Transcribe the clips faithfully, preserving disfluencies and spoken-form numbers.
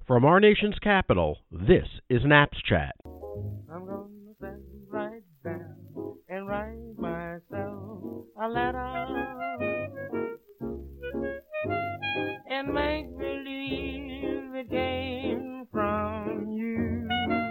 From our nation's capital, this is Naps Chat. I'm gonna sit right down and write myself a letter and make believe it came from you.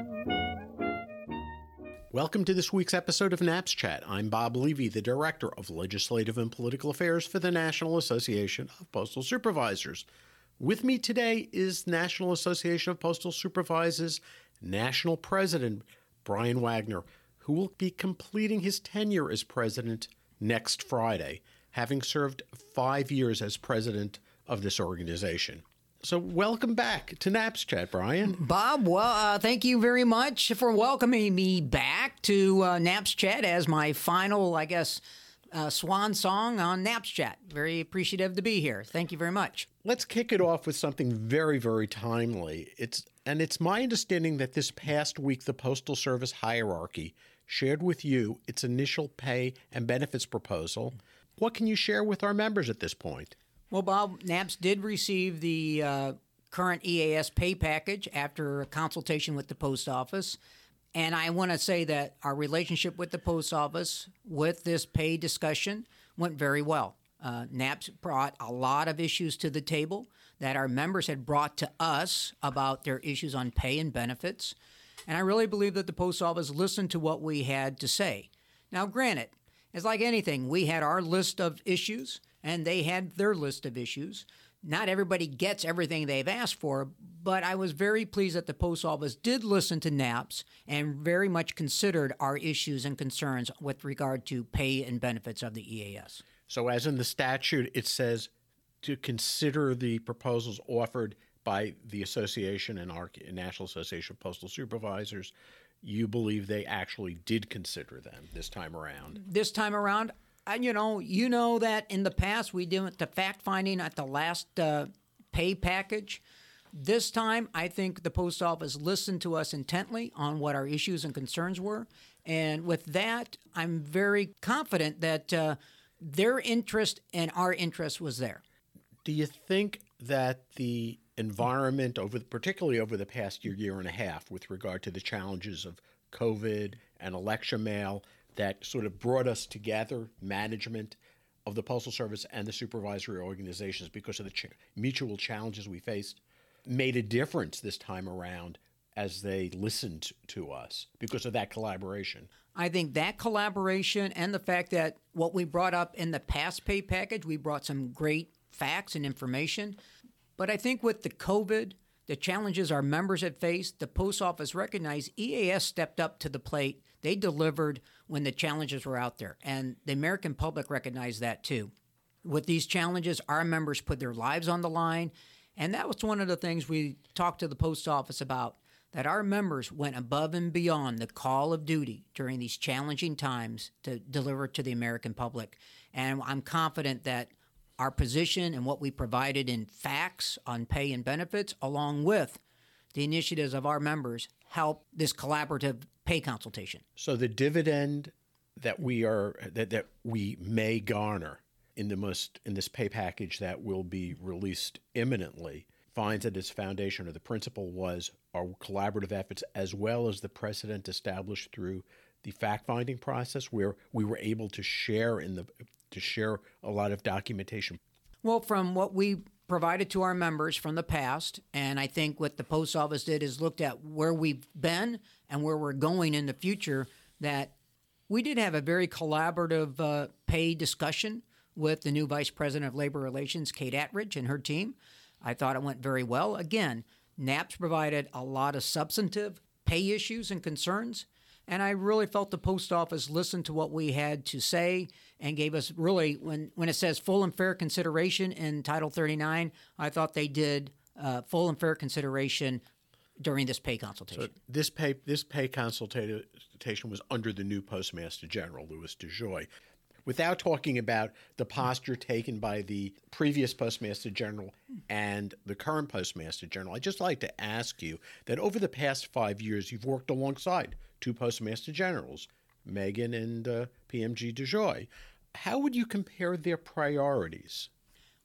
Welcome to this week's episode of Naps Chat. I'm Bob Levy, the Director of Legislative and Political Affairs for the National Association of Postal Supervisors. With me today is National Association of Postal Supervisors National President Brian Wagner, who will be completing his tenure as president next Friday, having served five years as president of this organization. So welcome back to Naps Chat, Brian. Bob, well, uh, thank you very much for welcoming me back to uh, Naps Chat as my final, I guess, uh, swan song on Naps Chat. Very appreciative to be here. Thank you very much. Let's kick it off with something very, very timely. It's and it's my understanding that this past week the Postal Service hierarchy shared with you its initial pay and benefits proposal. What can you share with our members at this point? Well, Bob, NAPS did receive the uh, current E A S pay package after a consultation with the post office. And I want to say that our relationship with the post office with this pay discussion went very well. Uh, NAPS brought a lot of issues to the table that our members had brought to us about their issues on pay and benefits. And I really believe that the post office listened to what we had to say. Now, granted, it's like anything. We had our list of issues, and they had their list of issues. Not everybody gets everything they've asked for, but I was very pleased that the post office did listen to NAPS and very much considered our issues and concerns with regard to pay and benefits of the E A S. So as in the statute, it says to consider the proposals offered by the association and our National Association of Postal Supervisors. You believe they actually did consider them this time around? This time around, and you know, you know that in the past we did the fact finding at the last uh, pay package. This time, I think the post office listened to us intently on what our issues and concerns were, and with that, I'm very confident that uh, their interest and our interest was there. Do you think that the environment, over particularly over the past year, year and a half, with regard to the challenges of COVID and election mail, that sort of brought us together, management of the Postal Service and the supervisory organizations, because of the ch- mutual challenges we faced, made a difference this time around as they listened to us because of that collaboration? I think that collaboration and the fact that what we brought up in the past pay package, we brought some great facts and information. But I think with the COVID, the challenges our members had faced, the post office recognized E A S stepped up to the plate. They delivered when the challenges were out there, and the American public recognized that too. With these challenges, our members put their lives on the line, and that was one of the things we talked to the post office about, that our members went above and beyond the call of duty during these challenging times to deliver to the American public. And I'm confident that our position and what we provided in facts on pay and benefits, along with the initiatives of our members, help this collaborative pay consultation. So the dividend that we are that, that we may garner in the most in this pay package that will be released imminently finds that its foundation or the principle was our collaborative efforts, as well as the precedent established through the fact-finding process, where we were able to share in the to share a lot of documentation. Well, from what we provided to our members from the past, and I think what the post office did is looked at where we've been and where we're going in the future, that we did have a very collaborative uh, pay discussion with the new Vice President of Labor Relations, Kate Attridge, and her team. I thought it went very well. Again, NAPS provided a lot of substantive pay issues and concerns, and I really felt the post office listened to what we had to say and gave us really, when, when it says full and fair consideration in Title thirty-nine, I thought they did uh, full and fair consideration during this pay consultation. So this pay this pay consultation was under the new Postmaster General, Louis DeJoy. Without talking about the posture taken by the previous Postmaster General and the current Postmaster General, I'd just like to ask you that over the past five years, you've worked alongside two Postmaster Generals, Megan and uh, P M G DeJoy. How would you compare their priorities?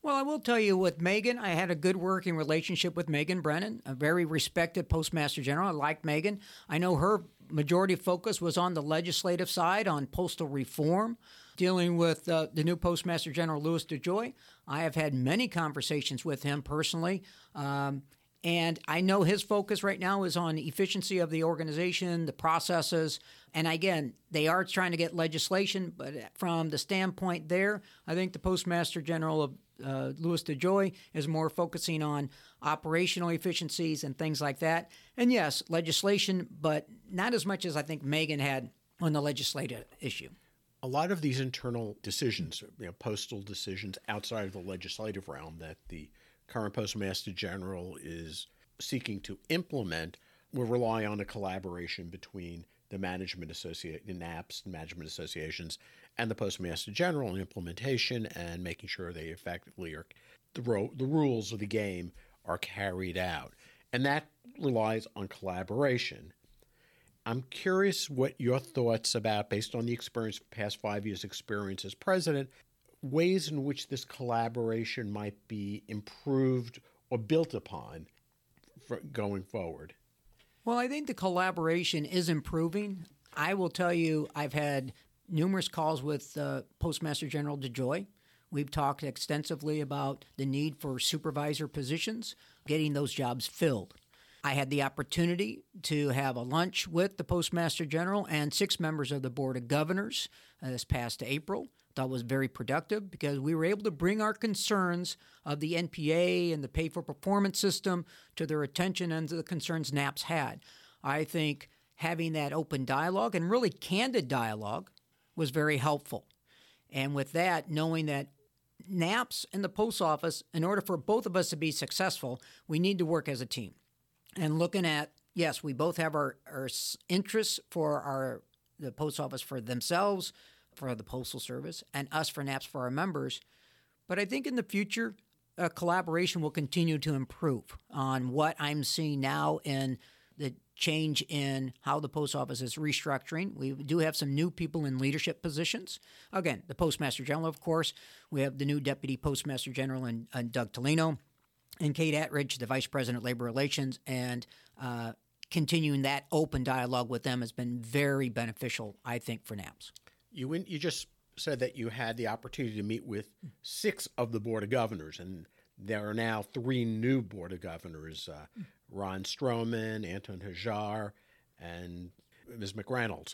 Well, I will tell you with Megan, I had a good working relationship with Megan Brennan, a very respected Postmaster General. I liked Megan. I know her majority focus was on the legislative side, on postal reform, dealing with uh, the new Postmaster General, Louis DeJoy. I have had many conversations with him personally, um, and I know his focus right now is on efficiency of the organization, the processes, and again, they are trying to get legislation, but from the standpoint there, I think the Postmaster General of Uh, Louis DeJoy is more focusing on operational efficiencies and things like that. And yes, legislation, but not as much as I think Megan had on the legislative issue. A lot of these internal decisions, you know, postal decisions outside of the legislative realm that the current Postmaster General is seeking to implement, will rely on a collaboration between the management associate, the N A P S, management associations, and the Postmaster General in implementation and making sure they effectively are the, ro- the rules of the game are carried out. And that relies on collaboration. I'm curious what your thoughts about, based on the experience, past five years' experience as president, ways in which this collaboration might be improved or built upon for going forward. Well, I think the collaboration is improving. I will tell you, I've had numerous calls with uh, Postmaster General DeJoy. We've talked extensively about the need for supervisor positions, getting those jobs filled. I had the opportunity to have a lunch with the Postmaster General and six members of the Board of Governors uh, this past April. That was very productive because we were able to bring our concerns of the N P A and the pay-for-performance system to their attention and to the concerns N A P S had. I think having that open dialogue and really candid dialogue was very helpful. And with that, knowing that N A P S and the post office, in order for both of us to be successful, we need to work as a team. And looking at, yes, we both have our, our interests for our the post office for themselves, for the Postal Service, and us for N A P S for our members. But I think in the future, uh, collaboration will continue to improve on what I'm seeing now in the change in how the post office is restructuring. We do have some new people in leadership positions. Again, the Postmaster General, of course. We have the new Deputy Postmaster General in, in Doug Tolino, and Kate Attridge, the Vice President of Labor Relations, and uh, continuing that open dialogue with them has been very beneficial, I think, for N A P S. You you just said that you had the opportunity to meet with six of the Board of Governors, and there are now three new Board of Governors, uh, Ron Stroman, Anton Hajar, and Miz McReynolds.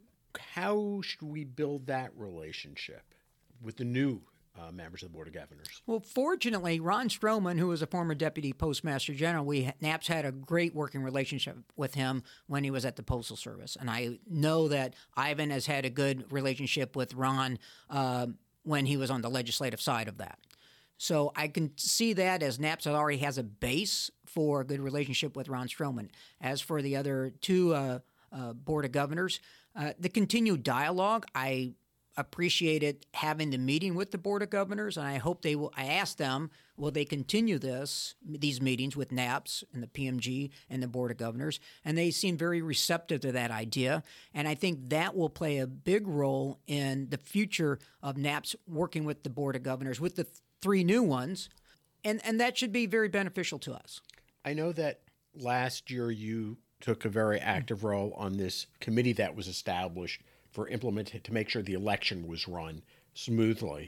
How should we build that relationship with the new uh, members of the Board of Governors? Well, fortunately, Ron Stroman, who was a former Deputy Postmaster General, we N A P S had a great working relationship with him when he was at the Postal Service. And I know that Ivan has had a good relationship with Ron uh, when he was on the legislative side of that. So I can see that as N A P S already has a base for a good relationship with Ron Stroman. As for the other two uh, uh, Board of Governors, uh, the continued dialogue, I appreciated having the meeting with the Board of Governors, and I hope they will. I asked them, will they continue this these meetings with N A P S and the P M G and the Board of Governors? And they seem very receptive to that idea, and I think that will play a big role in the future of N A P S working with the Board of Governors, with the th- three new ones, and, and that should be very beneficial to us. I know that last year you took a very active role on this committee that was established for implement to make sure the election was run smoothly,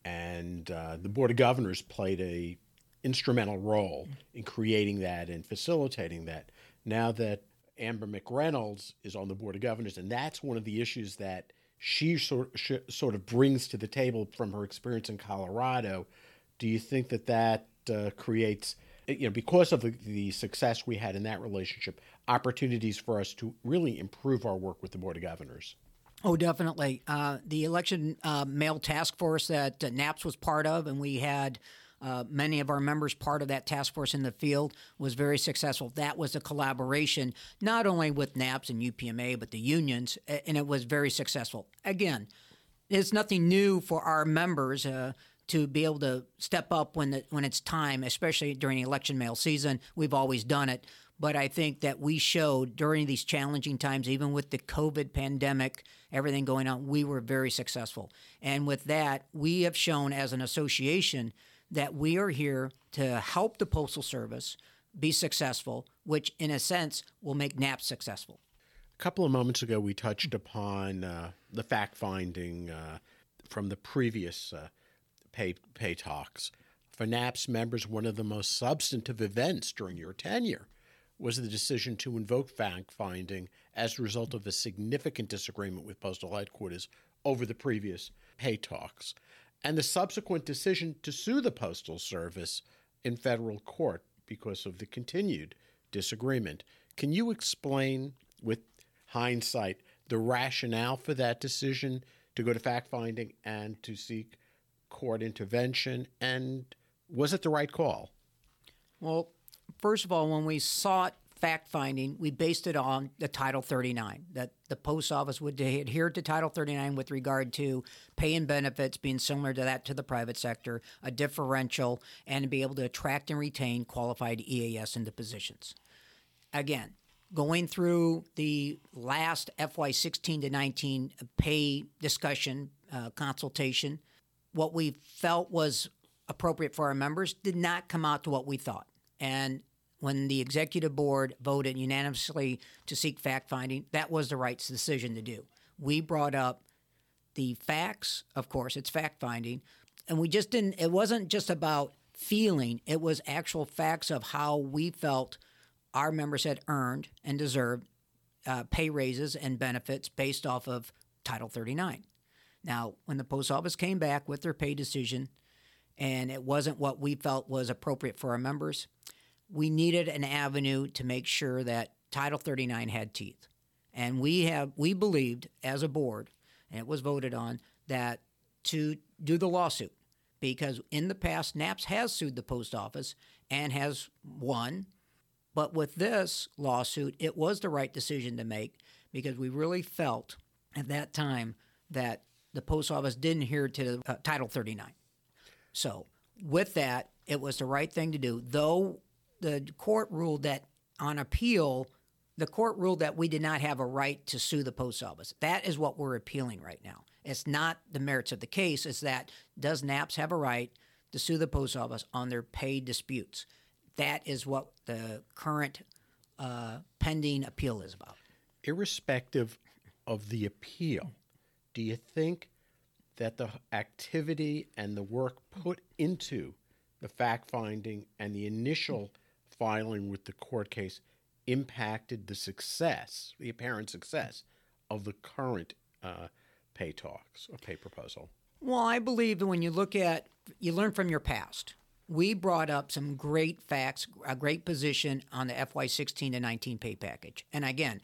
and uh, the Board of Governors played a instrumental role in creating that and facilitating that. Now that Amber McReynolds is on the Board of Governors, and that's one of the issues that she sort sh- sort of brings to the table from her experience in Colorado. Do you think that that uh, creates, you know, because of the, the success we had in that relationship, opportunities for us to really improve our work with the Board of Governors? Oh, definitely. Uh, the election uh, mail task force that uh, N A P S was part of, and we had uh, many of our members part of that task force in the field, was very successful. That was a collaboration not only with N A P S and U P M A, but the unions, and it was very successful. Again, it's nothing new for our members uh, to be able to step up when the, when it's time, especially during election mail season. We've always done it. But I think that we showed during these challenging times, even with the COVID pandemic, everything going on, we were very successful. And with that, we have shown as an association that we are here to help the Postal Service be successful, which in a sense will make NAPS successful. A couple of moments ago, we touched upon uh, the fact-finding uh, from the previous uh, pay, pay talks. For NAPS members, one of the most substantive events during your tenure was the decision to invoke fact-finding as a result of a significant disagreement with Postal Headquarters over the previous pay talks, and the subsequent decision to sue the Postal Service in federal court because of the continued disagreement. Can you explain, with hindsight, the rationale for that decision to go to fact-finding and to seek court intervention, and was it the right call? Well, first of all, when we sought fact-finding, we based it on the Title thirty-nine, that the post office would adhere to Title thirty-nine with regard to pay and benefits being similar to that to the private sector, a differential, and to be able to attract and retain qualified E A S into positions. Again, going through the last F Y sixteen to nineteen pay discussion, uh, consultation, what we felt was appropriate for our members did not come out to what we thought. And when the executive board voted unanimously to seek fact-finding, that was the right decision to do. We brought up the facts, of course, it's fact-finding, and we just didn't, it wasn't just about feeling, it was actual facts of how we felt our members had earned and deserved uh, pay raises and benefits based off of Title thirty-nine. Now, when the post office came back with their pay decision, and it wasn't what we felt was appropriate for our members, we needed an avenue to make sure that Title thirty-nine had teeth. And we have we believed as a board, and it was voted on, that to do the lawsuit, because in the past, NAPS has sued the post office and has won. But with this lawsuit, it was the right decision to make, because we really felt at that time that the post office didn't adhere to uh, Title thirty-nine. So with that, it was the right thing to do, though the court ruled that on appeal, the court ruled that we did not have a right to sue the post office. That is what we're appealing right now. It's not the merits of the case. It's that, does NAPS have a right to sue the post office on their pay disputes? That is what the current uh, pending appeal is about. Irrespective of the appeal, do you think that the activity and the work put into the fact-finding and the initial filing with the court case impacted the success, the apparent success, of the current uh, pay talks or pay proposal? Well, I believe that when you look at, you learn from your past. We brought up some great facts, a great position on the F Y sixteen to nineteen pay package. And again,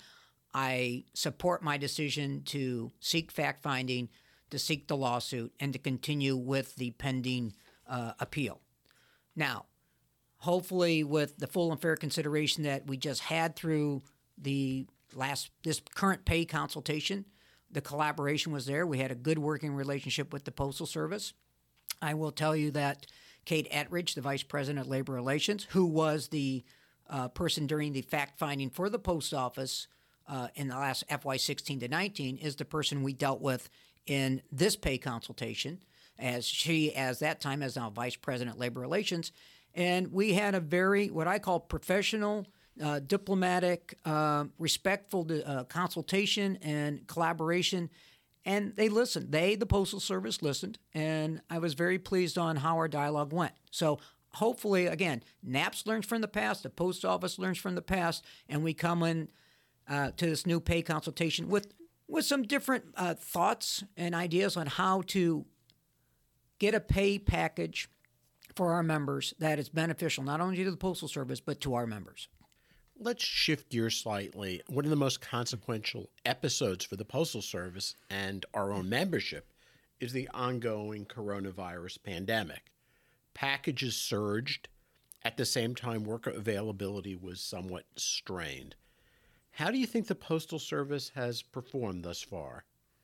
I support my decision to seek fact-finding, to seek the lawsuit, and to continue with the pending uh, appeal. Now, hopefully with the full and fair consideration that we just had through the last, this current pay consultation, the collaboration was there. We had a good working relationship with the Postal Service. I will tell you that Kate Ettridge, the Vice President of Labor Relations, who was the uh, person during the fact-finding for the Post Office uh, in the last F Y sixteen to nineteen, is the person we dealt with in this pay consultation, as she, as that time, as now Vice President of Labor Relations. And we had a very, what I call professional, uh, diplomatic, uh, respectful uh, consultation and collaboration. And they listened. They, the Postal Service, listened. And I was very pleased on how our dialogue went. So hopefully, again, NAPS learns from the past, the Post Office learns from the past, and we come in uh, to this new pay consultation with, with some different uh, thoughts and ideas on how to get a pay package for our members that is beneficial not only to the Postal Service, but to our members. Let's shift gears slightly. One of the most consequential episodes for the Postal Service and our own membership is the ongoing coronavirus pandemic. Packages surged. At the same time, worker availability was somewhat strained. How do you think the Postal Service has performed thus far?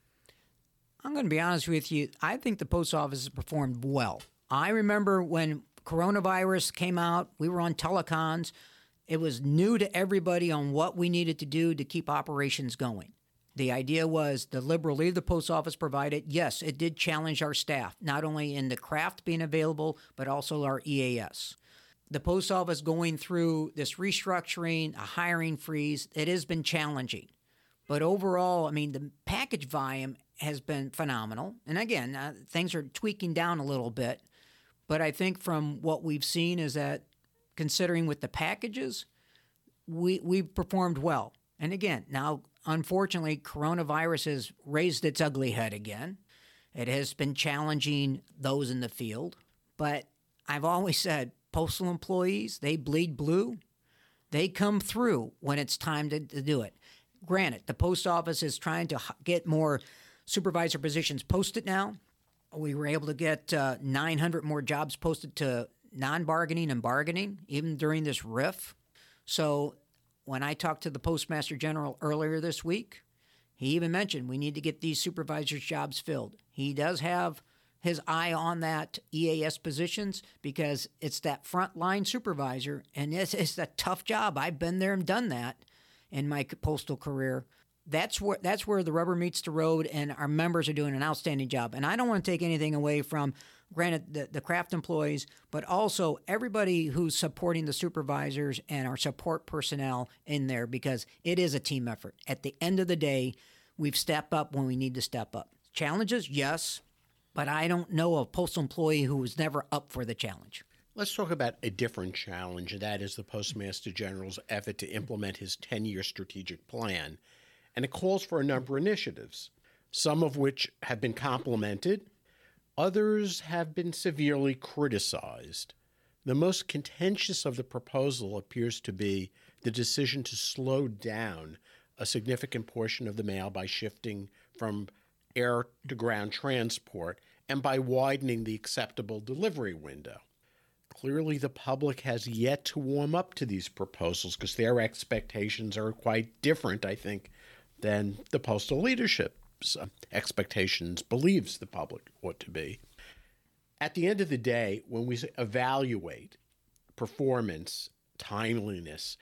I'm going to be honest with you. I think the Post Office has performed well. I remember when coronavirus came out, we were on telecons. It was new to everybody on what we needed to do to keep operations going. The idea was the liberal leave the post office provided. Yes, it did challenge our staff, not only in the craft being available, but also our E A S. The post office going through this restructuring, a hiring freeze, it has been challenging. But overall, I mean, the package volume has been phenomenal. And again, uh, things are tweaking down a little bit. But I think from what we've seen is that considering with the packages, we, we've performed well. And again, now, unfortunately, coronavirus has raised its ugly head again. It has been challenging those in the field. But I've always said postal employees, they bleed blue. They come through when it's time to, to do it. Granted, the post office is trying to get more supervisor positions posted now. We were able to get uh, nine hundred more jobs posted to non-bargaining and bargaining, even during this R I F. So when I talked to the Postmaster General earlier this week, he even mentioned we need to get these supervisors' jobs filled. He does have his eye on that E A S positions because it's that frontline supervisor, and it's, it's a tough job. I've been there and done that in my postal career. That's where that's where the rubber meets the road, and our members are doing an outstanding job. And I don't want to take anything away from, granted, the, the craft employees, but also everybody who's supporting the supervisors and our support personnel in there, because it is a team effort. At the end of the day, we've stepped up when we need to step up. Challenges, yes, but I don't know a postal employee who was never up for the challenge. Let's talk about a different challenge, and that is the Postmaster General's effort to implement his ten-year strategic plan. And it calls for a number of initiatives, some of which have been complimented, others have been severely criticized. The most contentious of the proposal appears to be the decision to slow down a significant portion of the mail by shifting from air to ground transport and by widening the acceptable delivery window. Clearly, the public has yet to warm up to these proposals because their expectations are quite different, I think, than the postal leadership's expectations believes the public ought to be. At the end of the day, when we evaluate performance, timeliness,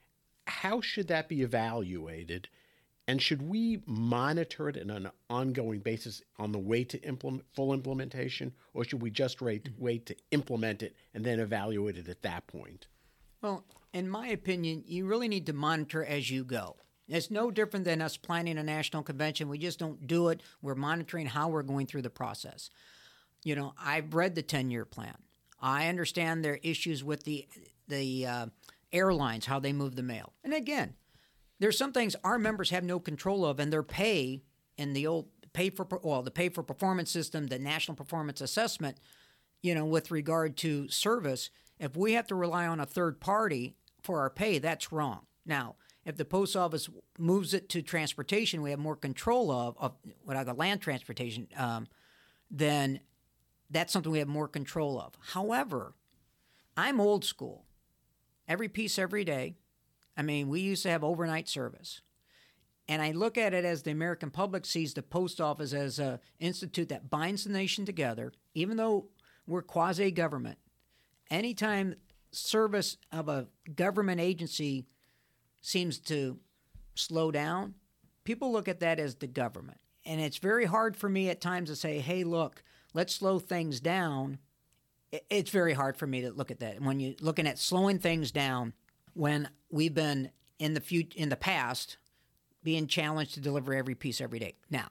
how should that be evaluated? And should we monitor it on an ongoing basis on the way to implement full implementation, or should we just wait, wait to implement it and then evaluate it at that point? Well, in my opinion, you really need to monitor as you go. It's no different than us planning a national convention. We just don't do it. We're monitoring how we're going through the process. You know, I've read the ten-year plan. I understand there are issues with the the uh, airlines, how they move the mail. And again, there's some things our members have no control of, and their pay in the old pay for well, the pay for performance system, the national performance assessment, you know, with regard to service. If we have to rely on a third party for our pay, that's wrong. Now, if the post office moves it to transportation, we have more control of, of what I call land transportation, um, then that's something we have more control of. However, I'm old school. Every piece, every day. I mean, we used to have overnight service. And I look at it as the American public sees the post office as an institute that binds the nation together, even though we're quasi-government. Anytime service of a government agency seems to slow down, people look at that as the government. And it's very hard for me at times to say, hey, look, let's slow things down. It's very hard for me to look at that. And when you're looking at slowing things down, when we've been in the fut- in the past being challenged to deliver every piece every day. Now,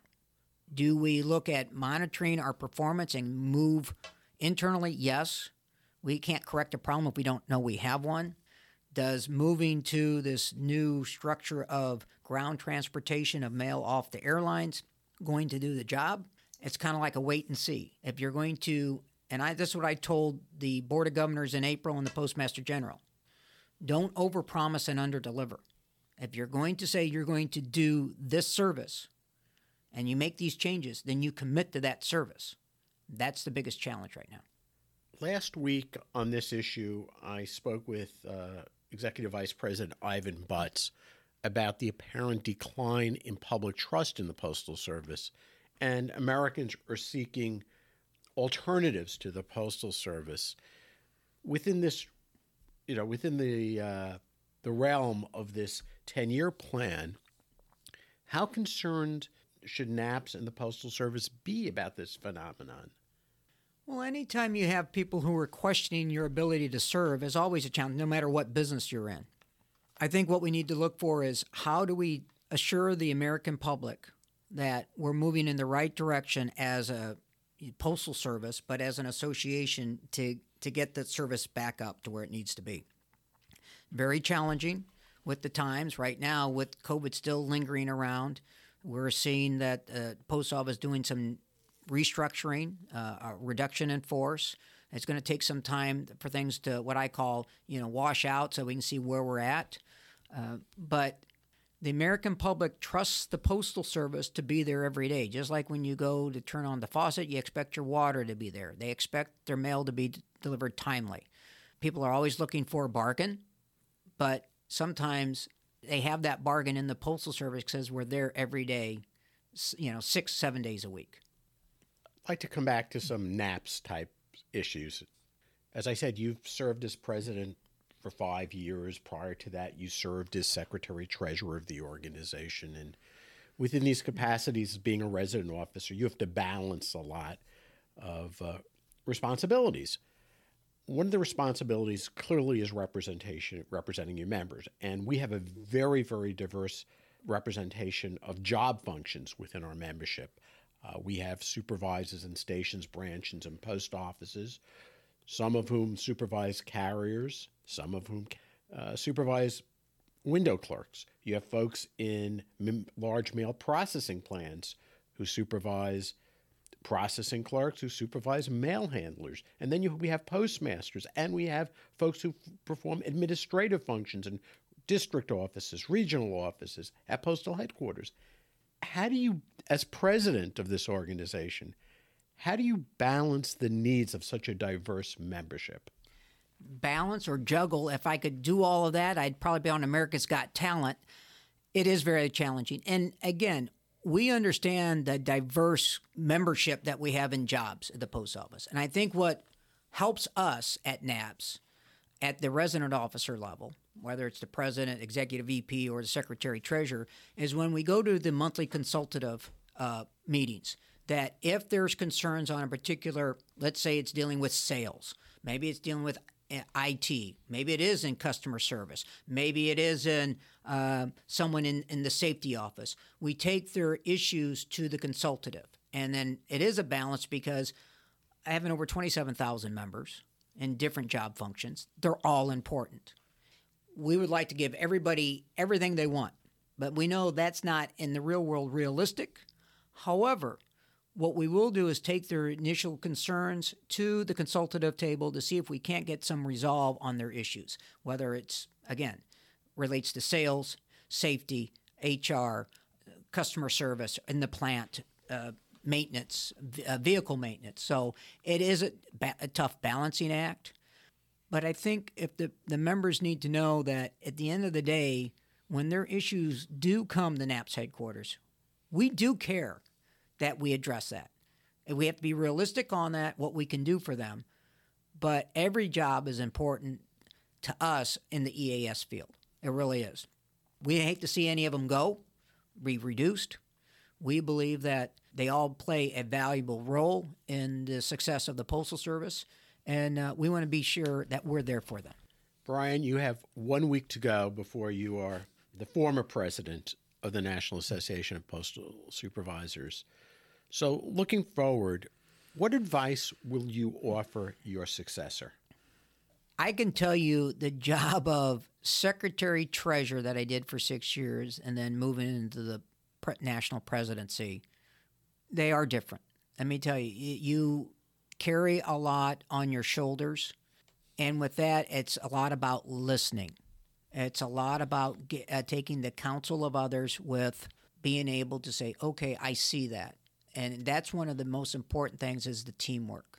do we look at monitoring our performance and move internally? Yes. We can't correct a problem if we don't know we have one. Does moving to this new structure of ground transportation of mail off the airlines going to do the job? It's kind of like a wait and see. If you're going to, and I, this is what I told the Board of Governors in April and the Postmaster General, don't overpromise and underdeliver. If you're going to say you're going to do this service and you make these changes, then you commit to that service. That's the biggest challenge right now. Last week on this issue, I spoke with uh, Executive Vice President Ivan Butts about the apparent decline in public trust in the Postal Service, and Americans are seeking alternatives to the Postal Service. Within this, you know, within the uh, the realm of this ten-year plan, How concerned should NAPS and the Postal Service be about this phenomenon? Well, anytime you have people who are questioning your ability to serve is always a challenge, no matter what business you're in. I think what we need to look for is how do we assure the American public that we're moving in the right direction as a postal service, but as an association to, to get the service back up to where it needs to be. Very challenging with the times right now, with COVID still lingering around. We're seeing that the uh, post office doing some restructuring, uh, a reduction in force. It's going to take some time for things to, what I call, you know, wash out so we can see where we're at. Uh, but the American public trusts the Postal Service to be there every day. Just like when you go to turn on the faucet, you expect your water to be there. They expect their mail to be d- delivered timely. People are always looking for a bargain, but sometimes they have that bargain in the Postal Service because we're there every day, you know, six, seven days a week. I'd like to come back to some NAPS type issues. As I said, you've served as president for five years. Prior to that, you served as secretary treasurer of the organization. And within these capacities as being a resident officer, you have to balance a lot of uh, responsibilities. One of the responsibilities clearly is representation, representing your members. And we have a very, very diverse representation of job functions within our membership. Uh, we have supervisors in stations, branches, and post offices, some of whom supervise carriers, some of whom uh, supervise window clerks. You have folks in m- large mail processing plants who supervise processing clerks, who supervise mail handlers. And then you, we have postmasters, and we have folks who f- perform administrative functions in district offices, regional offices, at postal headquarters. How do you, as president of this organization, how do you balance the needs of such a diverse membership? Balance or juggle. If I could do all of that, I'd probably be on America's Got Talent. It is very challenging. And again, we understand the diverse membership that we have in jobs at the post office. And I think what helps us at NAPS at the resident officer level, whether it's the president, executive V P, or the secretary treasurer, is when we go to the monthly consultative uh, meetings, that if there's concerns on a particular, let's say it's dealing with sales, maybe it's dealing with I T, maybe it is in customer service, maybe it is in uh, someone in, in the safety office, we take their issues to the consultative. And then it is a balance because I have over twenty-seven thousand members in different job functions. They're all important. We would like to give everybody everything they want, but we know that's not in the real world realistic. However, what we will do is take their initial concerns to the consultative table to see if we can't get some resolve on their issues, whether it's, again, relates to sales, safety, H R, customer service in the plant, uh, maintenance, uh, vehicle maintenance. So it is a, a tough balancing act. But I think if the, the members need to know that at the end of the day, when their issues do come to NAPS headquarters, we do care that we address that. And we have to be realistic on that, what we can do for them. But every job is important to us in the E A S field. It really is. We hate to see any of them go, be reduced. We believe that they all play a valuable role in the success of the Postal Service, and uh, we want to be sure that we're there for them. Brian, you have one week to go before you are the former president of the National Association of Postal Supervisors. So looking forward, what advice will you offer your successor? I can tell you the job of secretary treasurer that I did for six years and then moving into the pre- national presidency, they are different. Let me tell you, you carry a lot on your shoulders. And with that, it's a lot about listening. It's a lot about get, uh, taking the counsel of others with being able to say, okay, I see that. And that's one of the most important things is the teamwork.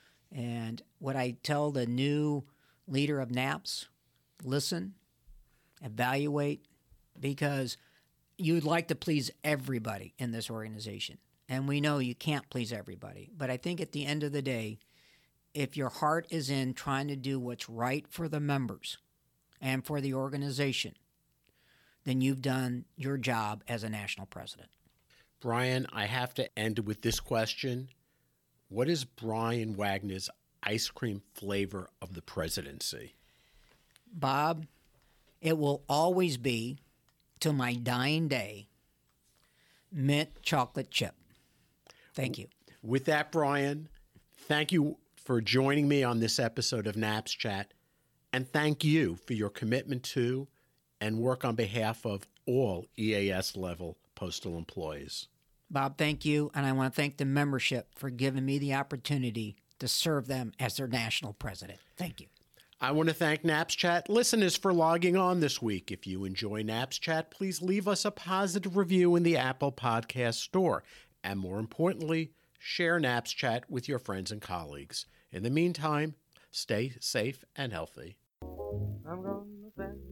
And what I tell the new leader of NAPS, listen, evaluate, because you'd like to please everybody in this organization. And we know you can't please everybody. But I think at the end of the day, if your heart is in trying to do what's right for the members and for the organization, then you've done your job as a national president. Brian, I have to end with this question. What is Brian Wagner's ice cream flavor of the presidency? Bob, it will always be, till my dying day, mint chocolate chip. Thank you. With that, Brian, thank you for joining me on this episode of Naps Chat, and thank you for your commitment to and work on behalf of all E A S level postal employees. Bob, thank you, and I want to thank the membership for giving me the opportunity to serve them as their national president. Thank you. I want to thank Naps Chat listeners for logging on this week. If you enjoy Naps Chat, please leave us a positive review in the Apple Podcast Store. And more importantly, share Naps Chat with your friends and colleagues. In the meantime, stay safe and healthy. I'm gonna send